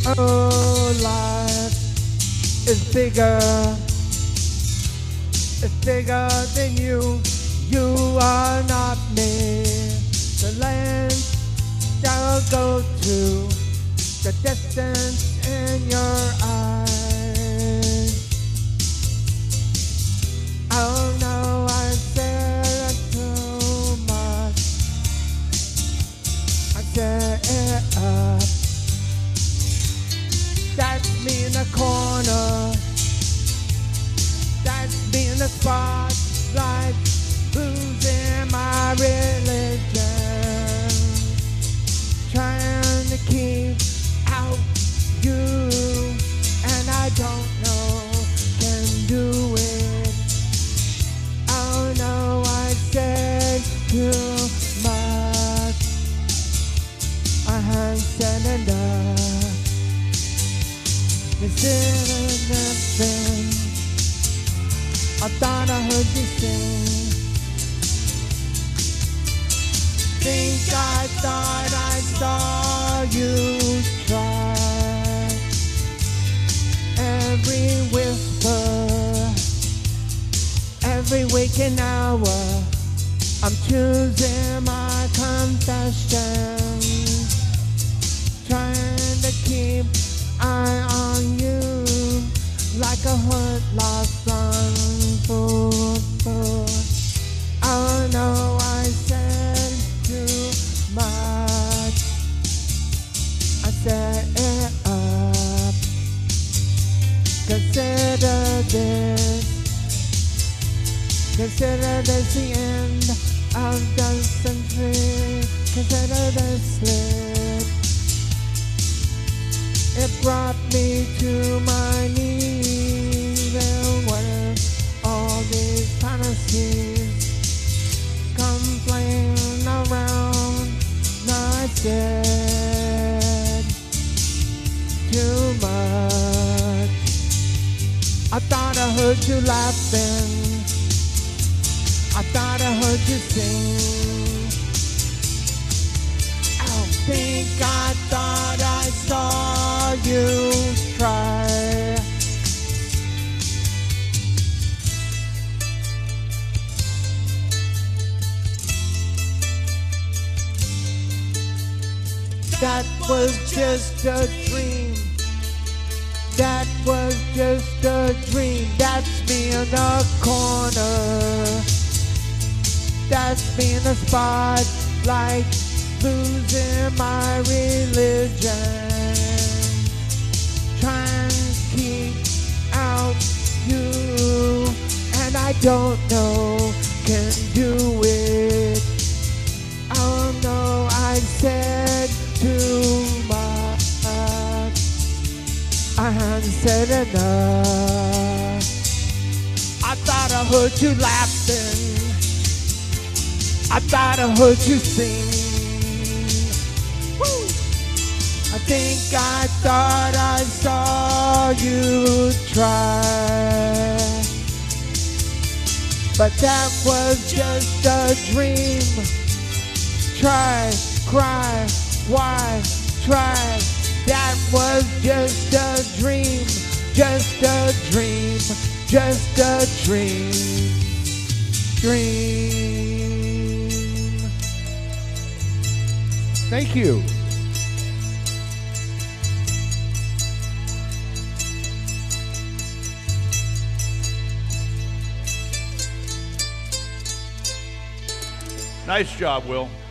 Oh, life is bigger. It's bigger than you. You are not me. The land shall go to the distance in your eyes. Oh no, I said too much. I said it up. That's me in the corner. That's me in the spotlight, losing my religion, trying to keep out you, and I don't know, can do it. Oh no, I said too much. I have said enough. This isn't nothing. I thought I heard you sing. Think I thought I saw you try. Every whisper, every waking hour, I'm choosing my confessions, trying to keep eye on you like a hood lost on food. Oh no, I said too much. I set it up. Consider this. Consider this the end of the century. Consider this slip. It brought me to my knees. And what if all these fantasies come playing around? Now I said too much. I thought I heard you laughing. I thought I heard you sing. I think I thought I saw you try. That was just a dream. That was just a dream. That's me in the corner. That's me in the spotlight, losing my religion, trying to keep out you, and I don't know, can do it. Oh no, I said too much. I haven't said enough. I thought I heard you laughing. I thought I heard you sing. Woo! I think I thought I saw you try. But that was just a dream. Try, cry, why, try. That was just a dream. Just a dream. Just a dream. Dream. Thank you. Nice job, Will.